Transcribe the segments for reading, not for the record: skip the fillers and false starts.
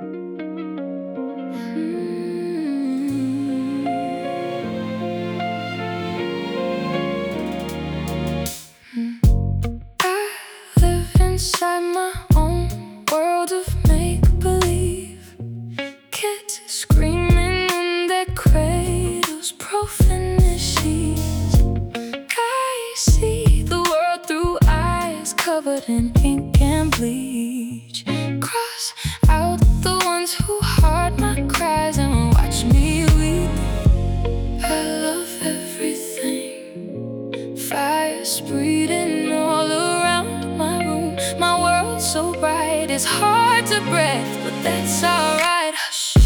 I live inside my own world of make-believe. Kids screaming in their cradles, profanities. I see the world through eyes covered in ink and bleach. Cross out the ones who heard my cries and watch me weep. I love everything. Fire's breathing all around my room. My world's so bright, it's hard to breathe, but that's alright. Hush.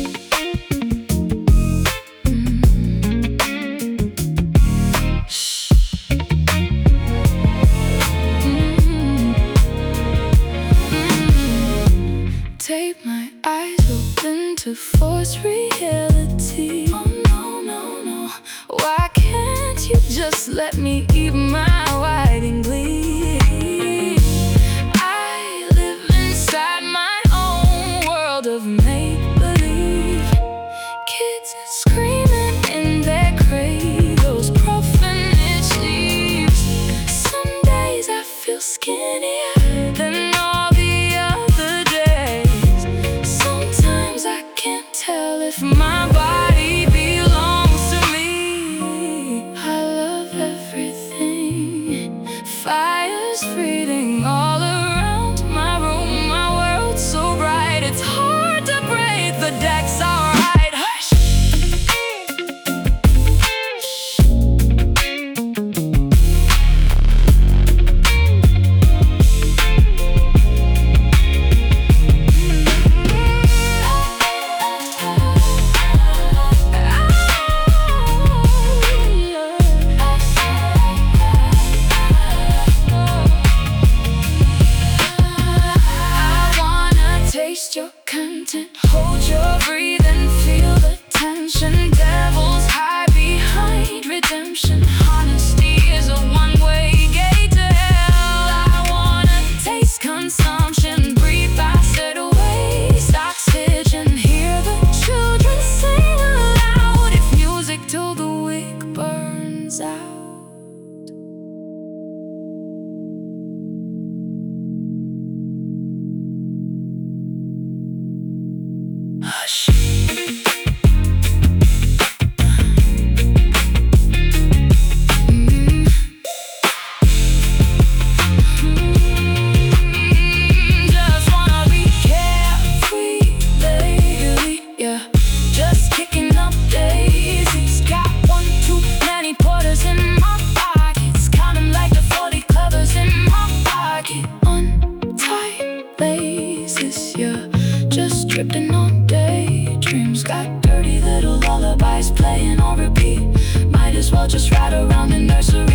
Shh. Tape my eyes open to force reality. Oh no, no, no. Why can't you just let me eat my white and bleed? I live inside my own world of make-believe. Kids screaming in their cradles, profanities. Some days I feel skinnier than all the other days. Sometimes I can't tell if my body belongs to me. I love everything. Fire's breathing all around my room. My world's so bright, it's hard to breathe. The deck's alright. Hush. Taste your content, hold your breath and feel the tension. Devils hide behind redemption. Honesty is a one-way gate to hell. I wanna taste consumption, breathe acid, waste oxygen. Hear the children sing aloud. If music till the wick burns out. Hush. Just wanna be carefree lately, yeah. Just kicking up daisies. Got one too many quarters in my pockets. Counting like the 40 clovers in my pocket. Untied laces, yeah. Just drifting on daydreams. Got dirty little lullabies playing on repeat. Might as well just ride around the nursery.